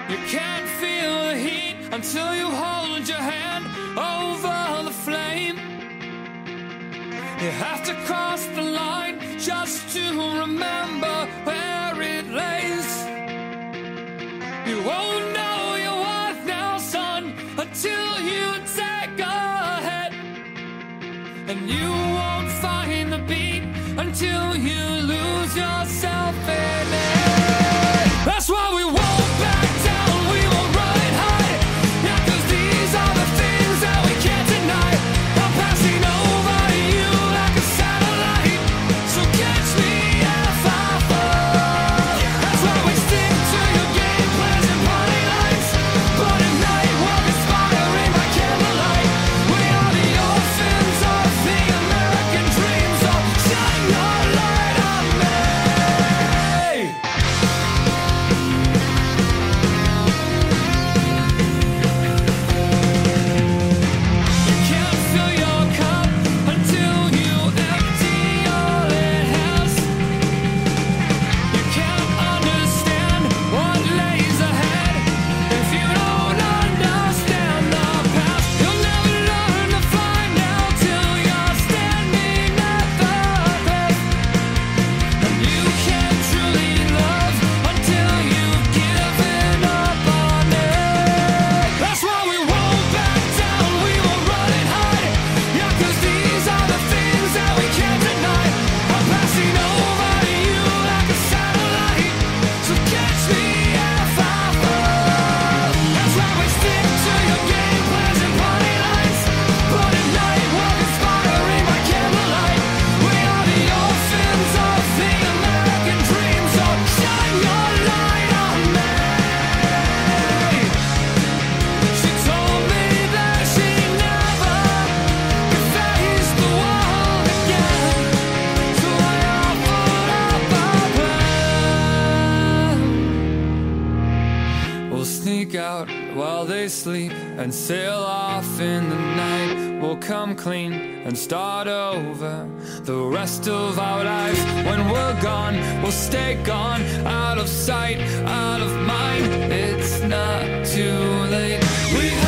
You can't feel the heat until you hold your hand over the flame. You have to cross the line just to remember where it lays. You won't know your worth now, son, until you take a hit. And you won't find the beat until you lose yourself in it. That's why we won't back down, we won't run high. Yeah, 'cause these are the things that we can't deny. I'm passing over you like a satellite, so catch me if I fall. That's why we stick to your game plans and party lights. But at night we're conspiring by candlelight. We are the orphans of the American dream, so shine your light on me. You can't fill your cup until you empty all it has. You can't understand what lays ahead if you don't understand the past. You'll never learn to fly now till you're standing at the best. And you can't truly love until you've given up on it. That's why we won't back down, we won't run and hide. Yeah, 'cause these are the things that we can't deny. I'm passing over you like a satellite, so catch me if I fall. That's why we stick to your game plans and party lights. But at night we're conspiring by candlelight. We are the orphans of the American dream, so shine your light on me. She told me that she never could face the world again, so I offered up a plan. We'll sneak out while they sleep and sail off in the night. We'll come clean and start over the rest of our lives. When we're gone, we'll stay gone, out of sight, out of mind. It's not too late. We